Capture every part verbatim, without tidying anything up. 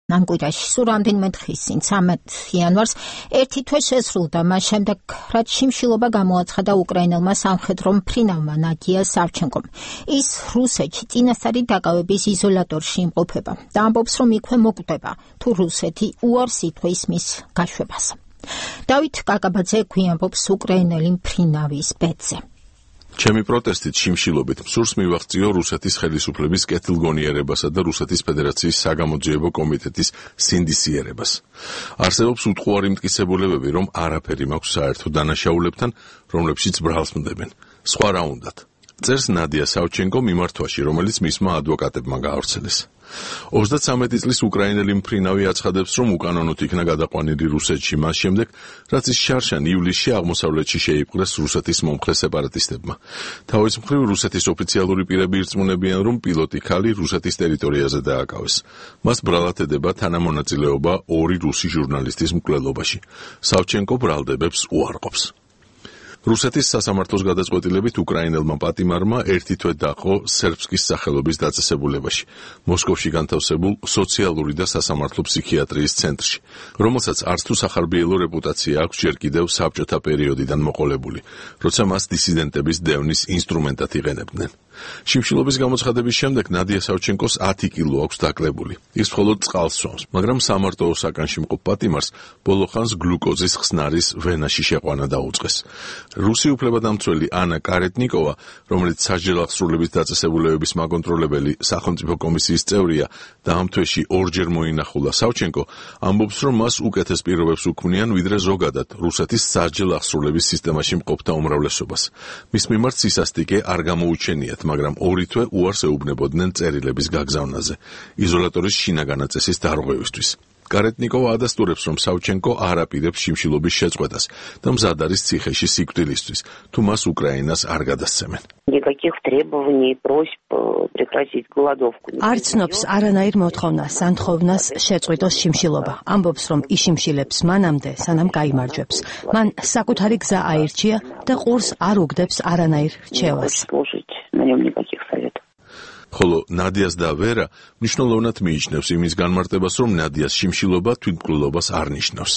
ნანკვირაში სულ რამდენიმე დღის წინ ცამეტ იანვარს ერთი თვე შესრულდა მას შემდეგ, რაც შიმშილობა გამოაცხადა უკრაინელმა სამხედრო მფრინავმა ნადია სავჩენკომ. ის რუსეთში წინასწარი დაკავების იზოლატორში იმყოფება და ამბობს, რომ იქვე მოკვდება, თუ რუსეთი უარს ითხოვს მის გაშვებას. დავით კაკაბაძე გვიამბობს უკრაინელი მფრინავის ბედზე. ჩემი პროტესტით შიმშილობით მსურს მივაღწიო რუსეთის ხელისუფლების კეთილგონიერებასა და რუსეთის ფედერაციის საგამოძიებო კომიტეტის სინდისიერებას. არსებობს უტყუარი მტკიცებულებები, რომ არაფერი მაქვს საერთო დანაშაულებთან, რომლებშიც ბრალს მდებენ. სხვა რა უნდათ. წერს ნადია სავჩენკო მიმართვაში, რომელიც მისმა ადვოკატებმა გაავრცელეს. ოცდათვრამეტი წლის უკრაინელი მფრინავი აცხადებს, რომ უკანონოდ იქნა გადაყვანილი რუსეთში მას შემდეგ, რაც ის შარშან ივლისში აღმოსავლეთში შეიპყრეს რუსეთის მომხრე სეპარატისტებმა. თავის მხრივ რუსეთის ოფიციალური პირები ირწმუნებიან, რომ პილოტი ქალი რუსეთის ტერიტორიაზე დააკავეს. მას ბრალად ედება თანამონაწილეობა ორი რუსი ჟურნალისტის მკვლელობაში. სავჩენკო ბრალდებებს უარყოფს. რუსეთის სასამართლოს გადაწყვეტილებით უკრაინელმა პატიმარმა ერთი თვე დაყო სერბსკის სახელობის დაწესებულებაში, მოსკოვში განთავსებულ სოციალური და სასამართლო ფსიქიატრიის ცენტრში, რომელსაც არც თუ სახარბიელო რეპუტაცია აქვს ჯერ კიდევ საბჭოთა პერიოდიდან მოყოლებული, როცა მას დისიდენტების დევნის ინსტრუმენტად იყენებდნენ. შიმშილობის გამოცხადების შემდეგ ნადია სავჩენკოს ათი კილო აქვს დაკლებული. ის მხოლოდ წყალს სვამს, მაგრამ სამარტოო საკანში მყოფ პატიმარს ბოლოხანს გლუკოზის ხსნარის ვენაში შეყვანა დაუწყეს. რუსი უფლებადამცველი ანა კარეტნიკოვა, რომელიც სასჯელ აღსრულების დაწესებულებების მაკონტროლებელი სახელმწიფო კომისიის წევრია და ამ თვეში ორჯერ მოინახულა სავჩენკო, ამბობს, რომ მას უკეთეს პირობებს უქმნიან, ვიდრე ზოგადად რუსეთის სასჯელ აღსრულების სისტემაში მყოფთა უმრავლესობას. მის მიმართ სისასტიკე არ გამოუჩენიათ, მაგრამ ორი თვე უარს ეუბნებოდნენ წერილების გაგზავნაზე, იზოლატორის შინაგანა წესის დარღვევისთვის. კარეტნიკოვა ადასტურებს, რომ სავჩენკო არ აპირებს შიმშილობის შეწყვეტას და მზად არის ციხეში სიკვდილისთვის, თუ მას უკრაინას არ გადასცემენ. არ ცნობს არანაირ მოთხოვნას, სანთხოვნას შეწყვიტოს შიმშილობა. ამბობს, რომ იშიმშილებს მანამდე, სანამ გაიმარჯვებს. მან საკუთარი გზა აირჩია და ყურს არ უგდებს არანაირ რჩევას. ხოლო ნადიას და ვერა მნიშვნელოვნად მიიჩნევს იმის განმარტებას, რომ ნადიას შიმშილობა თვითმკვლელობას არ ნიშნავს.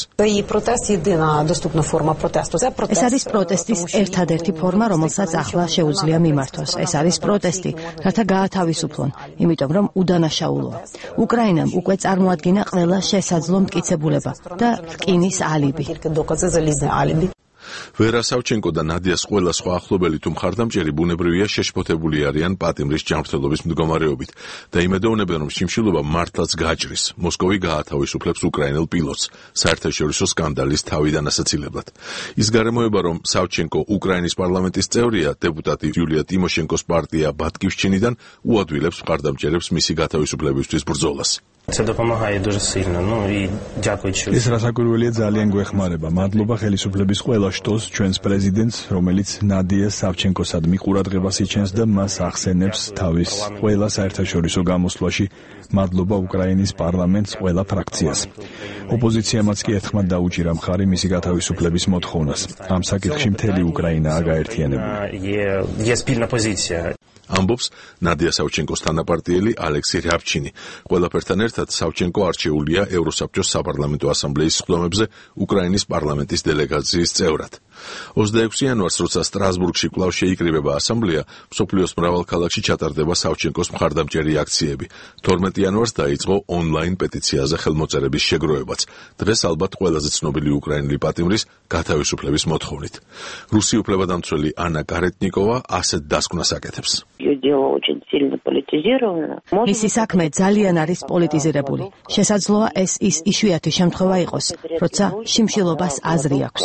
ეს არის პროტესტის ერთადერთი ფორმა, რომელსაც ახლა შეუძლია მიმართოს. ეს არის პროტესტი, რათა გაათავისუფლონ, იმიტომ რომ უდანაშაულოა. უკრაინამ უკვე წარმოადგინა ყველა შესაძლო მტკიცებულება და რკინის ალიბი. ვერა სავჩენკო და ნადიას ყველა სხვა ახლობელი თუ მხარდამჭერი ბუნებრივია შეშფოთებული არიან პატიმრის ჯანმრთელობის მდგომარეობით და იმედოვნებენ, რომ შიმშილობა მართლაც გაჭრის. მოსკოვი გაათავისუფლებს უკრაინელ პილოტს საერთაშორისო სკანდალის თავიდან ასაცილებლად. ის გარემოება, რომ სავჩენკო უკრაინის პარლამენტის წევრია, დეპუტატი იულია ტიმოშენკოს პარტია ბატკივშჩინიდან უადვილებს მხარდამჭერებს მისი გათავისუფლებისთვის ბრძოლას. ეს რასაკვირველია, ძალიან გვეხმარება. მადლობა ხელისუფლების ყველა შტოს, ჩვენს პრეზიდენტს, რომელიც ნადია სავჩენკოსადმი ყურადღებას იჩენს და მას ახსენებს თავის ყველა საერთაშორისო გამოსვლაში. მადლობა უკრაინის პარლამენტს, ყველა ფრაქციას. ოპოზიციამაც კი ერთხმად დაუჭირა მხარი მისი გათავისუფლების მოთხოვნას. ამ საკითხში მთელი უკრაინაა გაერთიანებული. ამბობს ნადია სავჩენკოს თანაპარტიელი ალექსი რაბჩინი. ყველაფერთან ერთად სავჩენკო არჩეულია ევროსაბჭოს საპარლამენტო ასამბლეის სხდომებზე უკრაინის პარლამენტის დელეგაციის წევრად. ოცდაექვსი იანვარს, როცა სტრასბურგში კვლავ შეიკრიბება ასამბლეა, მსოფლიოს მრავალ ქალაქში ჩატარდება სავჩენკოს მხარდამჭერი აქციები. თორმეტი იანვარს დაიწყო ონლაინ პეტიციაზე ხელმოწერების შეგროვებაც. დღეს ალბათ ყველაზე ცნობილი უკრაინელი პატიმრის გათავისუფლების მოთხოვნით. რუსი უფლებადამცველი ანა კარეტნიკოვა ასეთ დასკვნას აკეთებს. მისი საქმე ძალიან არის პოლიტიზირებული. შესაძლოა ეს ის იშვიათი შემთხვევა იყოს, როცა შიმშილობას აზრი აქვს.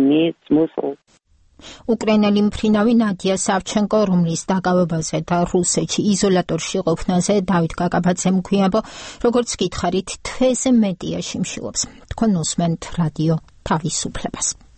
უკრაინელი მფრინავი ნადია სავჩენკო, რომლის დაკავებაზე და რუსეთში იზოლატორში ყოფნაზე დავით კაკაბაძემ გვიამბო, როგორც გითხარით, თვეზე მეტია შიმშილობს. თქვენ უსმენთ რადიო თავისუფლებას.